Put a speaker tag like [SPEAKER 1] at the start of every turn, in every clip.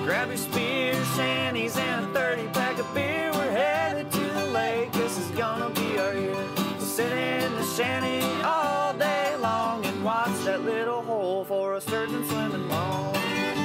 [SPEAKER 1] Grab your spears, shanties, and a 30-pack of beer. We're headed to the lake. This is gonna be our year. We'll sit in the shanty all day long and watch that little hole for a sturgeon swimming long.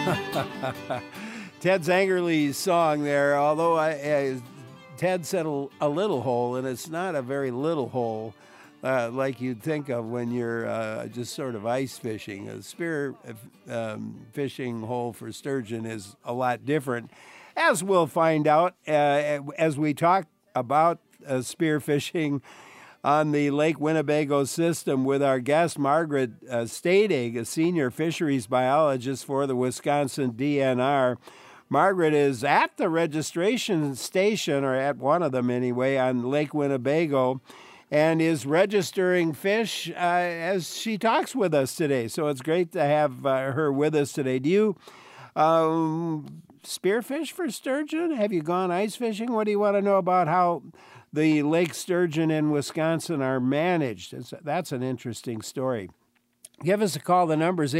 [SPEAKER 2] Ted Zangerly's song there, although Ted said a little hole, and it's not a very little hole like you'd think of when you're just sort of ice fishing. A spear fishing hole for sturgeon is a lot different, as we'll find out as we talk about spear fishing on the Lake Winnebago system with our guest, Margaret Stadig, a senior fisheries biologist for the Wisconsin DNR. Margaret is at the registration station, or at one of them anyway, on Lake Winnebago, and is registering fish as she talks with us today. So it's great to have her with us today. Do you spearfish for sturgeon? Have you gone ice fishing? What do you want to know about how the lake sturgeon in Wisconsin are managed? That's an interesting story. Give us a call. The number's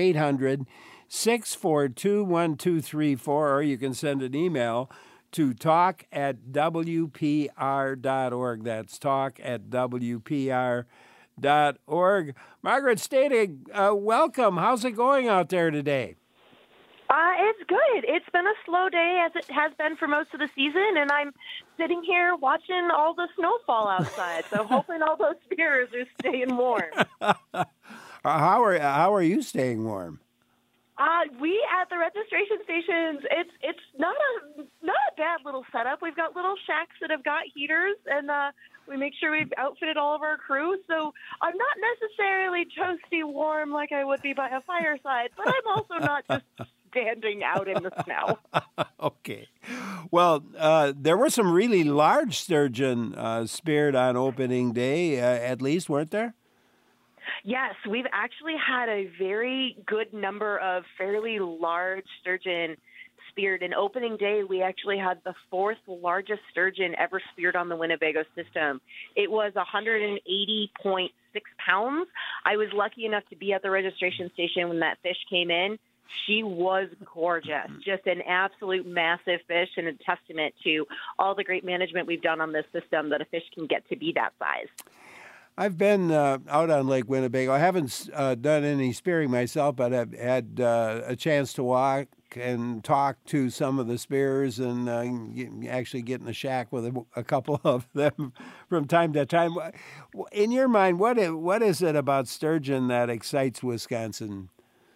[SPEAKER 2] 800-642-1234, or you can send an email to talk@wpr.org. That's talk@wpr.org. Margaret Stadig, welcome. How's it going out there today?
[SPEAKER 3] It's good. It's been a slow day, as it has been for most of the season, and I'm sitting here watching all the snowfall outside, so hoping all those spears are staying warm.
[SPEAKER 2] How are you staying warm?
[SPEAKER 3] We at the registration stations, it's not a bad little setup. We've got little shacks that have got heaters, and we make sure we've outfitted all of our crew. So I'm not necessarily toasty warm like I would be by a fireside, but I'm also not just standing out in the snow.
[SPEAKER 2] Okay. Well, there were some really large sturgeon speared on opening day, at least, weren't there?
[SPEAKER 3] Yes, we've actually had a very good number of fairly large sturgeon speared. In opening day, we actually had the fourth largest sturgeon ever speared on the Winnebago system. It was 180.6 pounds. I was lucky enough to be at the registration station when that fish came in. She was gorgeous, just an absolute massive fish, and a testament to all the great management we've done on this system that a fish can get to be that size.
[SPEAKER 2] I've been out on Lake Winnebago. I haven't done any spearing myself, but I've had a chance to walk and talk to some of the spearers and actually get in the shack with a couple of them from time to time. In your mind, what is it about sturgeon that excites Wisconsin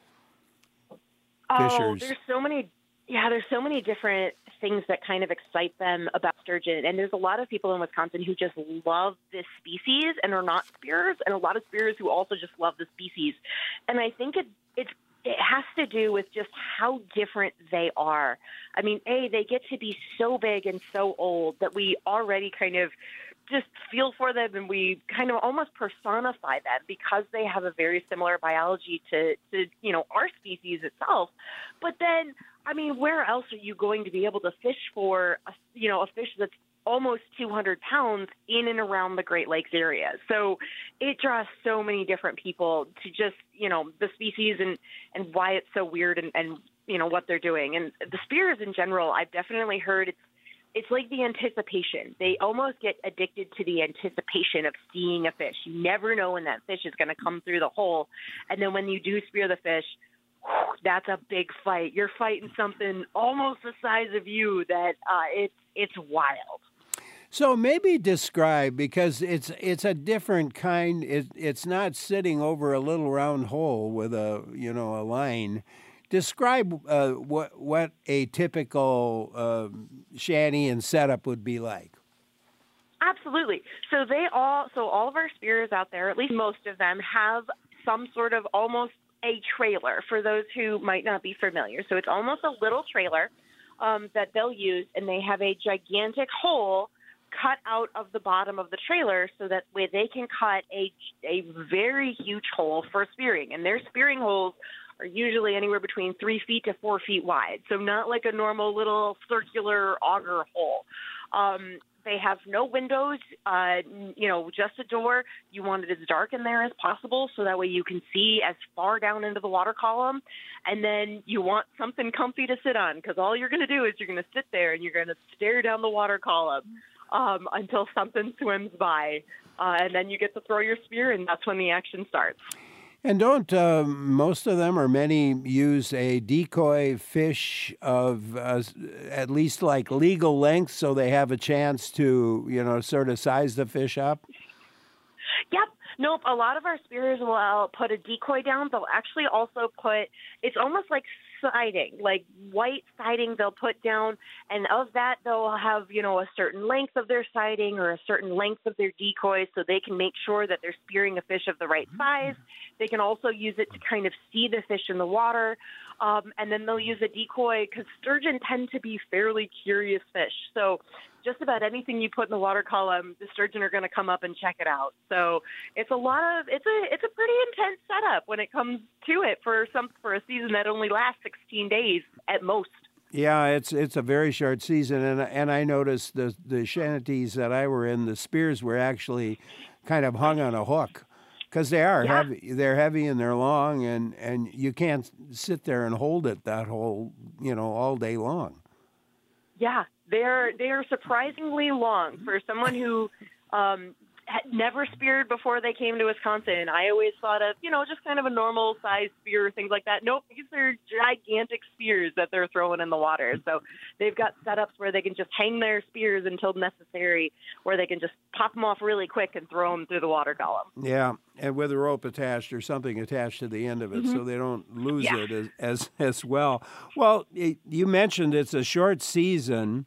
[SPEAKER 2] fishers?
[SPEAKER 3] There's so many different things that kind of excite them about sturgeon. And there's a lot of people in Wisconsin who just love this species and are not spearers, and a lot of spearers who also just love the species. And I think it has to do with just how different they are. I mean, they get to be so big and so old that we already kind of just feel for them, and we kind of almost personify them because they have a very similar biology to our species itself. But then, I mean, where else are you going to be able to fish for a fish that's almost 200 pounds in and around the Great Lakes area? So it draws so many different people to just, the species and why it's so weird and what they're doing. And the spears in general, I've definitely heard it's like the anticipation. They almost get addicted to the anticipation of seeing a fish. You never know when that fish is going to come through the hole. And then when you do spear the fish, that's a big fight. You're fighting something almost the size of you that it's wild.
[SPEAKER 2] So maybe describe, because it's a different kind. It's not sitting over a little round hole with a line. Describe what a typical shanty and setup would be like.
[SPEAKER 3] Absolutely. So all of our spearers out there, at least most of them, have some sort of almost a trailer, for those who might not be familiar. So it's almost a little trailer that they'll use, and they have a gigantic hole cut out of the bottom of the trailer so that way they can cut a very huge hole for spearing. And their spearing holes are usually anywhere between 3 feet to 4 feet wide. So not like a normal little circular auger hole. They have no windows, just a door. You want it as dark in there as possible so that way you can see as far down into the water column. And then you want something comfy to sit on, because all you're going to do is you're going to sit there and you're going to stare down the water column until something swims by. And then you get to throw your spear, and that's when the action starts.
[SPEAKER 2] And don't most of them or many use a decoy fish of at least like legal length so they have a chance to, sort of size the fish up?
[SPEAKER 3] Yep. Nope. A lot of our spears will put a decoy down. They'll actually also put, it's almost like siding, like white siding they'll put down. And of that, they'll have, a certain length of their siding or a certain length of their decoy so they can make sure that they're spearing a fish of the right size. They can also use it to kind of see the fish in the water. And then they'll use a decoy because sturgeon tend to be fairly curious fish. So just about anything you put in the water column, the sturgeon are going to come up and check it out. So it's a pretty intense setup when it comes to it for a season that only lasts 16 days at most.
[SPEAKER 2] Yeah, it's a very short season, and I noticed the shanties that I were in, the spears were actually kind of hung on a hook. Because they are heavy, they're heavy and they're long, and you can't sit there and hold it that whole, all day long.
[SPEAKER 3] Yeah, they are surprisingly long for someone who had never speared before they came to Wisconsin. I always thought of, just kind of a normal size spear, things like that. Nope, these are gigantic spears that they're throwing in the water. So they've got setups where they can just hang their spears until necessary, where they can just pop them off really quick and throw them through the water column.
[SPEAKER 2] Yeah, and with a rope attached or something attached to the end of it so they don't lose it as well. Well, you mentioned it's a short season,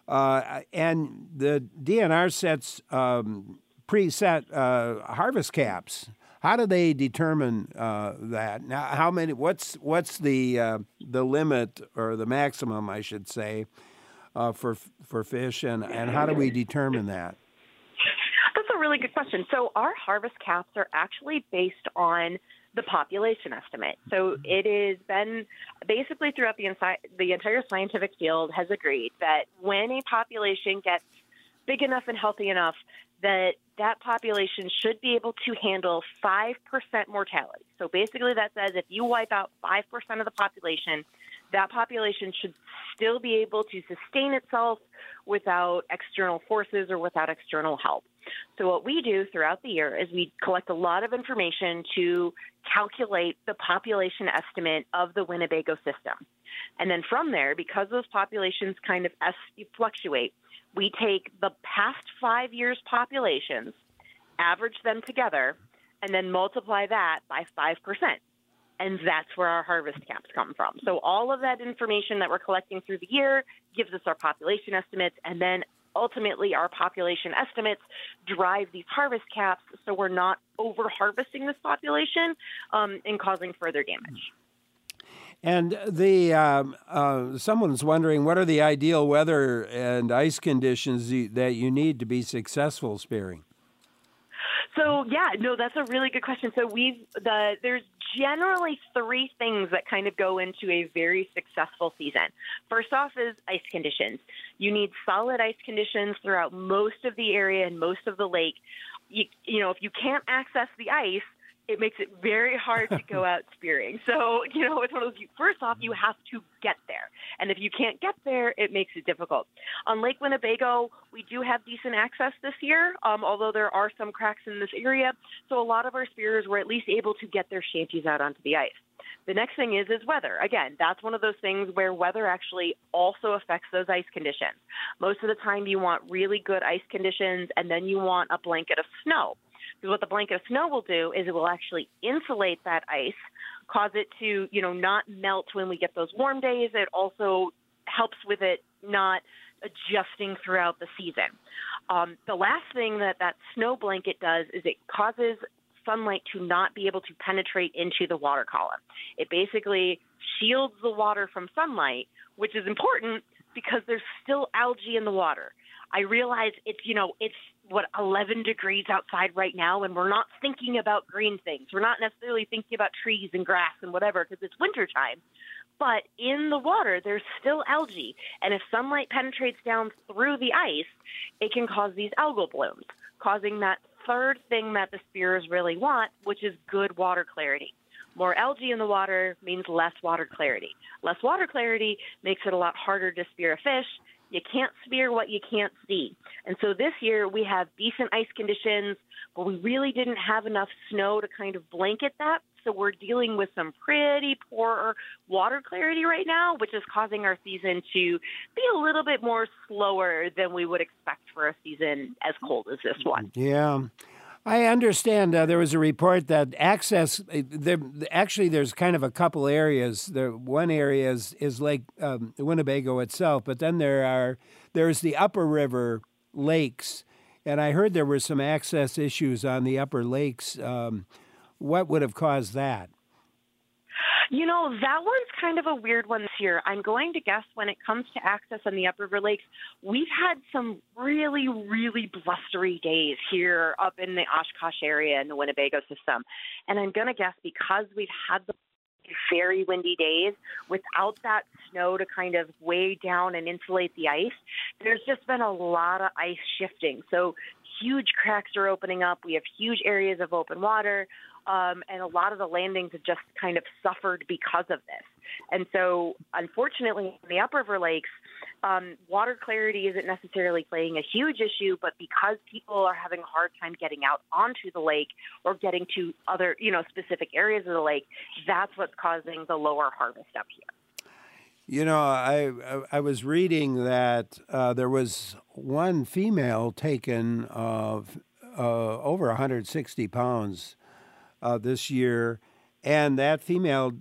[SPEAKER 2] and the DNR sets preset harvest caps. How do they determine that? Now, how many? What's the limit or the maximum, I should say, for fish, and how do we determine that?
[SPEAKER 3] That's a really good question. So our harvest caps are actually based on the population estimate. So it has been basically throughout the entire scientific field has agreed that when a population gets big enough and healthy enough, that population should be able to handle 5% mortality. So basically that says if you wipe out 5% of the population, that population should still be able to sustain itself without external forces or without external help. So what we do throughout the year is we collect a lot of information to calculate the population estimate of the Winnebago system. And then from there, because those populations kind of fluctuate, we take the past 5 years' populations, average them together, and then multiply that by 5%. And that's where our harvest caps come from. So all of that information that we're collecting through the year gives us our population estimates, and then ultimately our population estimates drive these harvest caps so we're not over-harvesting this population and causing further damage.
[SPEAKER 2] And someone's wondering, what are the ideal weather and ice conditions that you need to be successful spearing?
[SPEAKER 3] So, that's a really good question. So there's generally three things that kind of go into a very successful season. First off is ice conditions. You need solid ice conditions throughout most of the area and most of the lake. If you can't access the ice, it makes it very hard to go out spearing. So, it's one of those, first off, you have to get there. And if you can't get there, it makes it difficult. On Lake Winnebago, we do have decent access this year, although there are some cracks in this area. So a lot of our spearers were at least able to get their shanties out onto the ice. The next thing is weather. Again, that's one of those things where weather actually also affects those ice conditions. Most of the time you want really good ice conditions, and then you want a blanket of snow. Because what the blanket of snow will do is it will actually insulate that ice, cause it to, not melt when we get those warm days. It also helps with it not adjusting throughout the season. The last thing that snow blanket does is it causes sunlight to not be able to penetrate into the water column. It basically shields the water from sunlight, which is important because there's still algae in the water. I realize it's 11 degrees outside right now, and we're not thinking about green things. We're not necessarily thinking about trees and grass and whatever because it's wintertime. But in the water, there's still algae. And if sunlight penetrates down through the ice, it can cause these algal blooms, causing that third thing that the spears really want, which is good water clarity. More algae in the water means less water clarity. Less water clarity makes it a lot harder to spear a fish. You can't spear what you can't see. And so this year we have decent ice conditions, but we really didn't have enough snow to kind of blanket that. So we're dealing with some pretty poor water clarity right now, which is causing our season to be a little bit more slower than we would expect for a season as cold as this one.
[SPEAKER 2] Yeah. I understand there was a report that access, actually there's kind of a couple areas. One area is Lake Winnebago itself, but then there's the upper river lakes, and I heard there were some access issues on the upper lakes. What would have caused that?
[SPEAKER 3] You know, that one's kind of a weird one this year. I'm going to guess when it comes to access on the Upper River Lakes, we've had some really, really blustery days here up in the Oshkosh area in the Winnebago system. And I'm going to guess because we've had the very windy days without that snow to kind of weigh down and insulate the ice, there's just been a lot of ice shifting. So huge cracks are opening up. We have huge areas of open water. And a lot of the landings have just kind of suffered because of this. And so, unfortunately, in the Upriver Lakes, water clarity isn't necessarily playing a huge issue, but because people are having a hard time getting out onto the lake or getting to other, specific areas of the lake, that's what's causing the lower harvest up here.
[SPEAKER 2] You know, I was reading that there was one female taken of over 160 pounds this year, and that female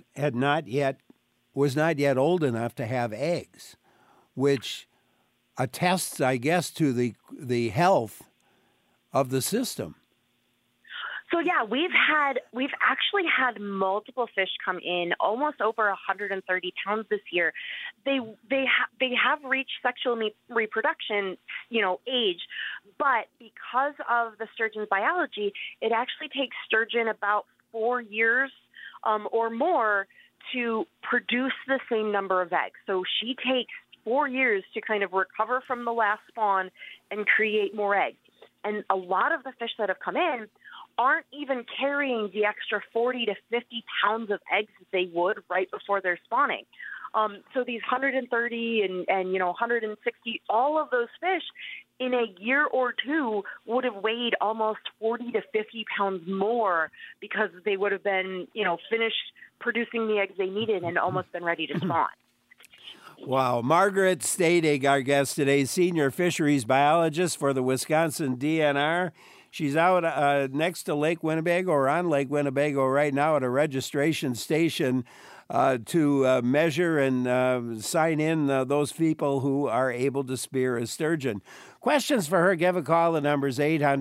[SPEAKER 2] was not yet old enough to have eggs, which attests, I guess, to the health of the system.
[SPEAKER 3] So yeah, we've actually had multiple fish come in, almost over 130 pounds this year. They have reached sexual reproduction, age, but because of the sturgeon's biology, it actually takes sturgeon about 4 years or more to produce the same number of eggs. So she takes 4 years to kind of recover from the last spawn and create more eggs. And a lot of the fish that have come in aren't even carrying the extra 40 to 50 pounds of eggs that they would right before they're spawning. So these 130 and 160, all of those fish in a year or two would have weighed almost 40 to 50 pounds more because they would have been, finished producing the eggs they needed and almost been ready to spawn.
[SPEAKER 2] Wow. Margaret Stadig, our guest today, senior fisheries biologist for the Wisconsin DNR. She's out next to Lake Winnebago or on Lake Winnebago right now at a registration station to measure and sign in those people who are able to spear a sturgeon. Questions for her, give a call. The number's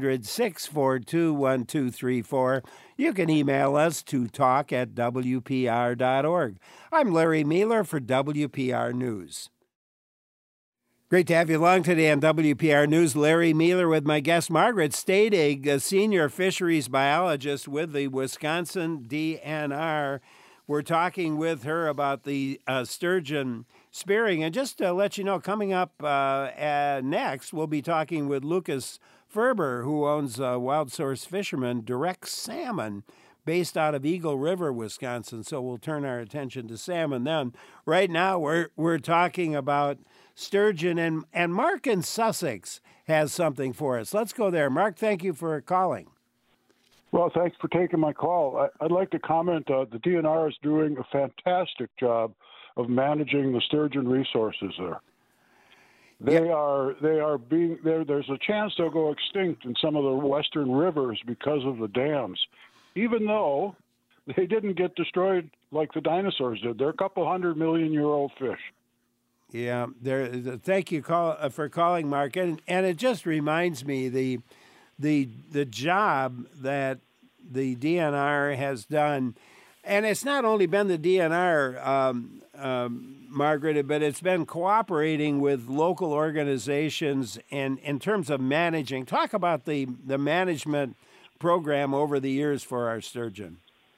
[SPEAKER 2] 800-642-1234. You can email us to talk@wpr.org. I'm Larry Mueller for WPR News. Great to have you along today on WPR News. Larry Mueller with my guest, Margaret Stadig, a senior fisheries biologist with the Wisconsin DNR. We're talking with her about the sturgeon spearing. And just to let you know, coming up next, we'll be talking with Lucas Ferber, who owns Wild Source Fisherman Direct Salmon, based out of Eagle River, Wisconsin. So we'll turn our attention to salmon then. Right now, we're talking about sturgeon, and Mark in Sussex has something for us. Let's go there. Mark, thank you for calling.
[SPEAKER 4] Well, thanks for taking my call. I'd like to comment the DNR is doing a fantastic job of managing the sturgeon resources there. There's a chance they'll go extinct in some of the western rivers because of the dams, even though they didn't get destroyed like the dinosaurs did. They're a couple 100-million-year-old fish.
[SPEAKER 2] Yeah, thank you for calling, Mark. And it just reminds me the job that the DNR has done. And it's not only been the DNR, Margaret, but it's been cooperating with local organizations and in terms of managing. Talk about the management program over the years for our sturgeon.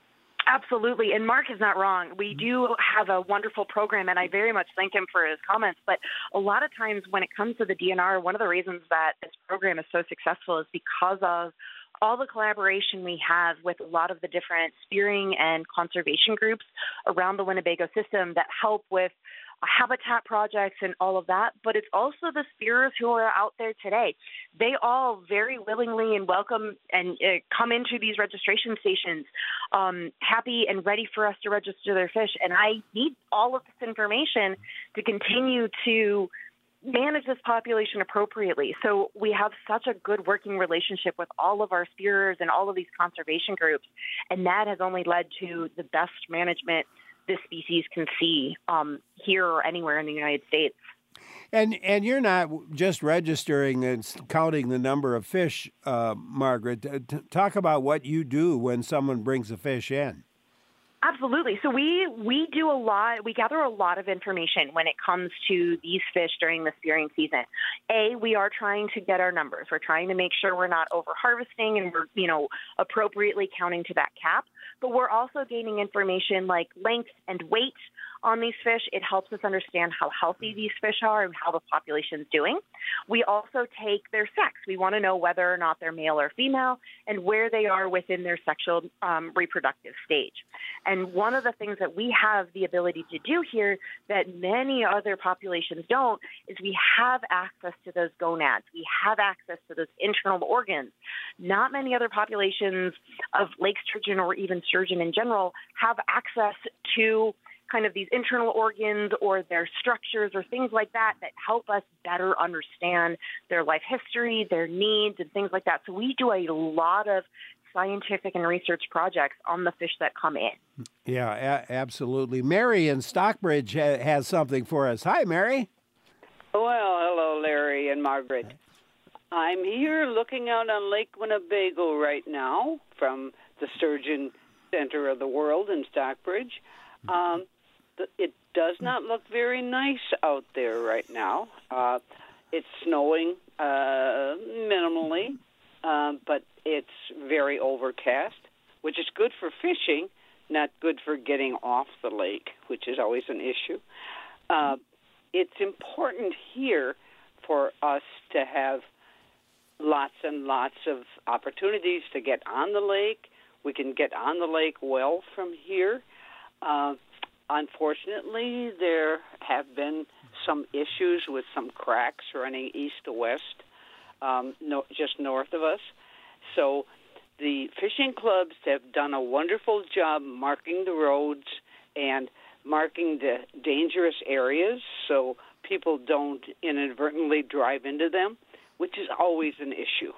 [SPEAKER 3] Absolutely. And Mark is not wrong. We do have a wonderful program, and I very much thank him for his comments. But a lot of times when it comes to the DNR, one of the reasons that this program is so successful is because of all the collaboration we have with a lot of the different spearing and conservation groups around the Winnebago system that help with habitat projects and all of that, but it's also the spearers who are out there today. They all very willingly and welcome and come into these registration stations happy and ready for us to register their fish. And I need all of this information to continue to manage this population appropriately. So we have such a good working relationship with all of our spearers and all of these conservation groups, and that has only led to the best management this species can see here or anywhere in the United States.
[SPEAKER 2] And you're not just registering and counting the number of fish, Margaret. Talk about what you do when someone brings a fish in.
[SPEAKER 3] Absolutely. So we do a lot. We gather a lot of information when it comes to these fish during the spearing season. We are trying to get our numbers. We're trying to make sure we're not over harvesting and we're, appropriately counting to that cap. But we're also gaining information like length and weight on these fish. It helps us understand how healthy these fish are and how the population is doing. We also take their sex. We want to know whether or not they're male or female and where they are within their sexual reproductive stage. And one of the things that we have the ability to do here that many other populations don't is we have access to those gonads. We have access to those internal organs. Not many other populations of lake sturgeon or even sturgeon in general have access to kind of these internal organs or their structures or things like that that help us better understand their life history, their needs, and things like that. So we do a lot of scientific and research projects on the fish that come in.
[SPEAKER 2] Yeah, absolutely. Mary in Stockbridge has something for us. Hi, Mary.
[SPEAKER 5] Well, hello, Larry and Margaret. I'm here looking out on Lake Winnebago right now from the Sturgeon Center of the World in Stockbridge. It does not look very nice out there right now. It's snowing minimally, but it's very overcast, which is good for fishing, not good for getting off the lake, which is always an issue. It's important here for us to have lots and lots of opportunities to get on the lake. We can get on the lake well from here. Unfortunately, there have been some issues with some cracks running east to west, just north of us. So the fishing clubs have done a wonderful job marking the roads and marking the dangerous areas so people don't inadvertently drive into them, which is always an issue.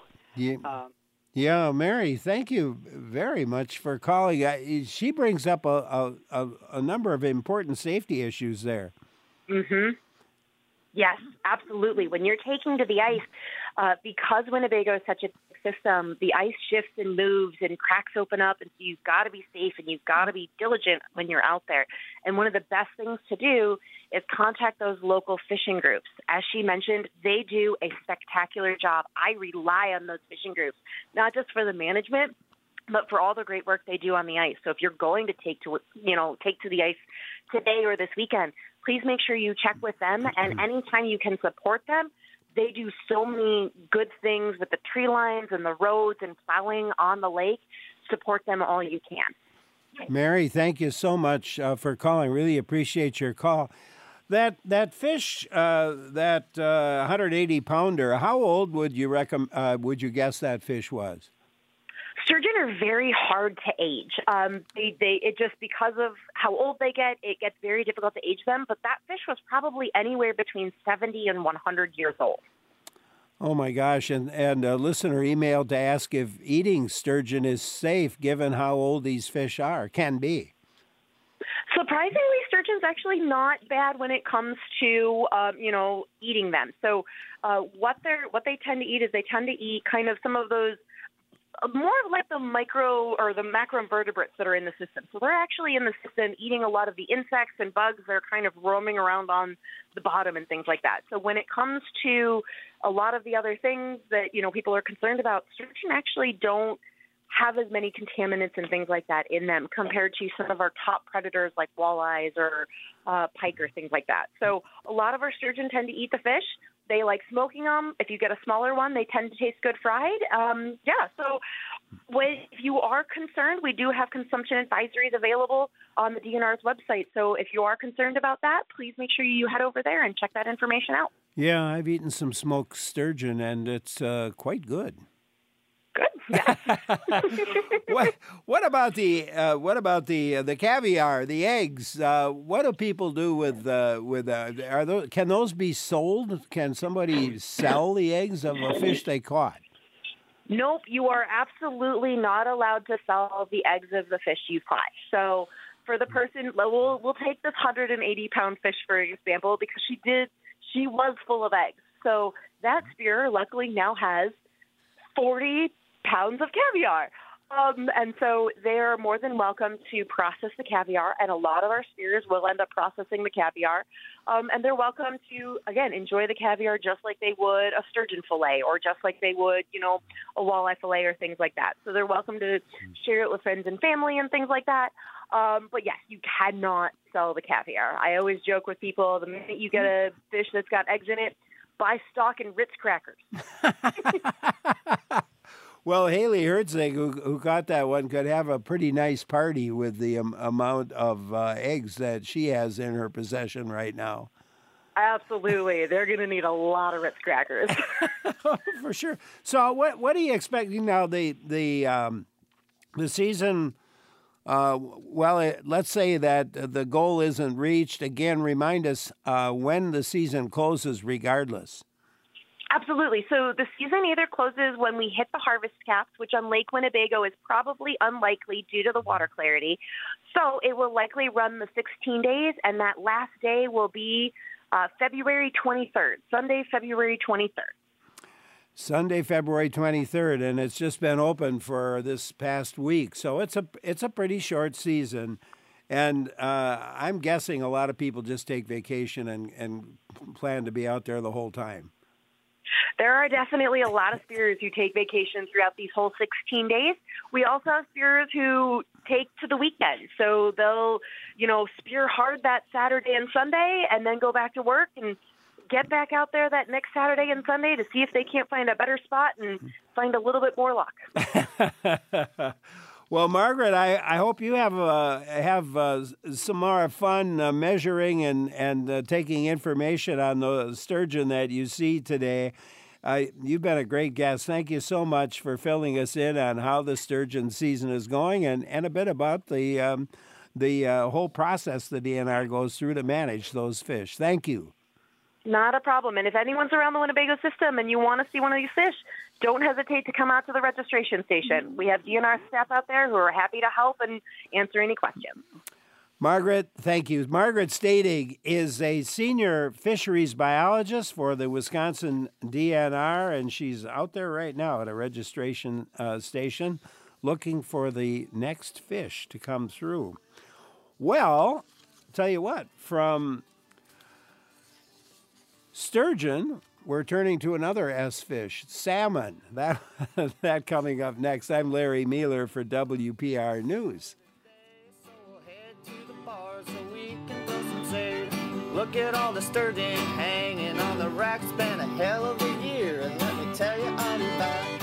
[SPEAKER 2] Yeah, Mary, thank you very much for calling. She brings up a number of important safety issues there.
[SPEAKER 3] Mm-hmm. Yes, absolutely. When you're taking to the ice, because Winnebago is such a big system, the ice shifts and moves and cracks open up, and so you've got to be safe and you've got to be diligent when you're out there. And one of the best things to do is contact those local fishing groups. As she mentioned, they do a spectacular job. I rely on those fishing groups, not just for the management, but for all the great work they do on the ice. So if you're going to take to the ice today or this weekend, please make sure you check with them. And anytime you can support them, they do so many good things with the tree lines and the roads and plowing on the lake. Support them all you can.
[SPEAKER 2] Mary, thank you so much for calling. Really appreciate your call. That fish, that 180 pounder, how old would you guess that fish was?
[SPEAKER 3] Sturgeon are very hard to age. It just because of how old they get, it gets very difficult to age them. But that fish was probably anywhere between 70 and 100 years old.
[SPEAKER 2] Oh my gosh! And a listener emailed to ask if eating sturgeon is safe, given how old these fish can be.
[SPEAKER 3] Surprisingly, sturgeon's actually not bad when it comes to eating them. So what they tend to eat is they tend to eat kind of some of those more like the micro or the macroinvertebrates that are in the system. So they're actually in the system eating a lot of the insects and bugs that are kind of roaming around on the bottom and things like that. So when it comes to a lot of the other things that, people are concerned about, sturgeon actually don't have as many contaminants and things like that in them compared to some of our top predators like walleyes or pike or things like that. So a lot of our sturgeon tend to eat the fish. They like smoking them. If you get a smaller one, they tend to taste good fried. So if you are concerned, we do have consumption advisories available on the DNR's website. So if you are concerned about that, please make sure you head over there and check that information out.
[SPEAKER 2] Yeah, I've eaten some smoked sturgeon, and it's quite good.
[SPEAKER 3] Good. Yeah.
[SPEAKER 2] What about the caviar, the eggs? What do people do with are those? Can those be sold? Can somebody sell the eggs of a fish they caught?
[SPEAKER 3] Nope, you are absolutely not allowed to sell the eggs of the fish you've caught. So for the person, we'll take this 180-pound fish for example, because she was full of eggs. So that spear luckily now has 40 pounds of caviar. And so they're more than welcome to process the caviar, and a lot of our spears will end up processing the caviar. And they're welcome to, again, enjoy the caviar just like they would a sturgeon fillet or just like they would, a walleye fillet or things like that. So they're welcome to share it with friends and family and things like that. But yes, you cannot sell the caviar. I always joke with people, the minute you get a fish that's got eggs in it, buy stock in Ritz crackers.
[SPEAKER 2] Well, Haley Herzig, who caught that one, could have a pretty nice party with the amount of eggs that she has in her possession right now.
[SPEAKER 3] Absolutely. They're going to need a lot of Ritz crackers.
[SPEAKER 2] For sure. So what are you expecting now? The season, let's say that the goal isn't reached. Again, remind us when the season closes regardless.
[SPEAKER 3] Absolutely. So the season either closes when we hit the harvest caps, which on Lake Winnebago is probably unlikely due to the water clarity. So it will likely run the 16 days, and that last day will be February 23rd, Sunday, February 23rd.
[SPEAKER 2] Sunday, February 23rd, and it's just been open for this past week. So it's a pretty short season, and I'm guessing a lot of people just take vacation and plan to be out there the whole time.
[SPEAKER 3] There are definitely a lot of spearers who take vacation throughout these whole 16 days. We also have spearers who take to the weekend. So they'll, spear hard that Saturday and Sunday and then go back to work and get back out there that next Saturday and Sunday to see if they can't find a better spot and find a little bit more luck.
[SPEAKER 2] Well, Margaret, I hope you have some more fun measuring and taking information on the sturgeon that you see today. You've been a great guest. Thank you so much for filling us in on how the sturgeon season is going and a bit about the whole process the DNR goes through to manage those fish. Thank you.
[SPEAKER 3] Not a problem. And if anyone's around the Winnebago system and you want to see one of these fish, don't hesitate to come out to the registration station. We have DNR staff out there who are happy to help and answer any questions.
[SPEAKER 2] Margaret, thank you. Margaret Stadig is a senior fisheries biologist for the Wisconsin DNR, and she's out there right now at a registration station looking for the next fish to come through. Well, tell you what, from sturgeon, we're turning to another S fish, salmon. That coming up next. I'm Larry Mueller for WPR News.
[SPEAKER 1] Look at all the sturgeon hanging on the rack. It's been a hell of a year, and let me tell you all about it.